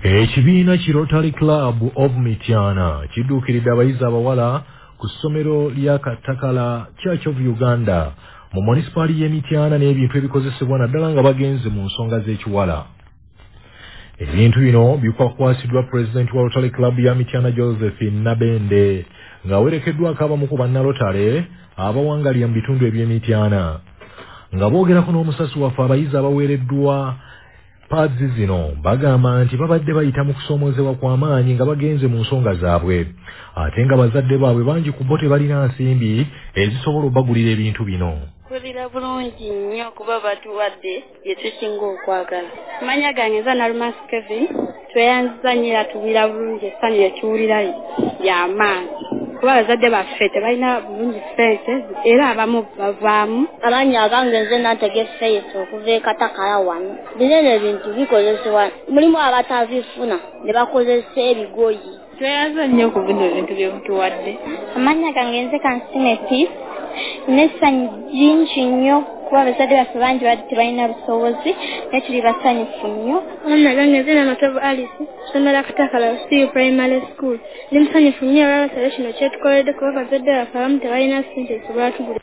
Ekibiina ki Rotary Club of Mityana kidduukiridde abayizi abawala ku ssomero lya Katakala Church of Uganda mu munisipaali y'e Mityana n'ebintu ebikozesebwa naddala nga bagenze mu nsonga z'ekiwala. Ebintu bino bikwakwasiddwa Pulezidenti wa Rotary Club ya Mityana Josephine Nabende ng'awerekeddwako abamu ku bannarotale abawangalira mu bitundu eby'Emityana. Nga boogerako n'omusasi waffe abayizi abaweereddwa pads zino bagamba nti babadde bayita mu kusoomozebwa kw'amaanyi nga bagenze mu nsonga zaabwe ate nga bazadde baabwe bangi ku bo tebalina nsimbi ezisobola obbagulira ebintu bino. Kulira bulungi nnyo kuba batuwadde bye tusinga okwagala. Amanya gange nza Nalumas Kevin tweyanzanyira tuwira bulungi essanyu ekiwulira ly'amaanyi kuba abazadde baffe tebalina bulungi ffeesi era abamu bavaamu. Amanya gange nze Nantege Faith okuva e Katakala wano. Binene ebintu bikozesebwa mulimu abatavifuna ne bakozesa ebigoyi. Tweyanza nnyo ku bino ebintu bye mutuwadde. Amanya gange nze Kansime Peace nessanyu jinji nnyo kuba abazadde baffe bangi tebalina busobozi naye tuli basanyufu nnyo. Amanya gange nze Namatovu Alice ssomera Katakala City Primary School. Ndi musanyufu nnyo olw'abasale kino kyetukoledde kuba abazadde baffe abamu tebalina ssente zibatugula.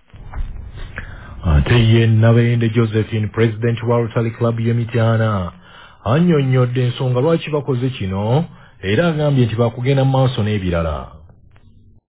Ate ye Nabende Josephine President wa Rotary Club y'e Mityana annyonnyodde ensonga lwaki bakoze kino era agambye nti bakugenda mu maaso n'ebirala.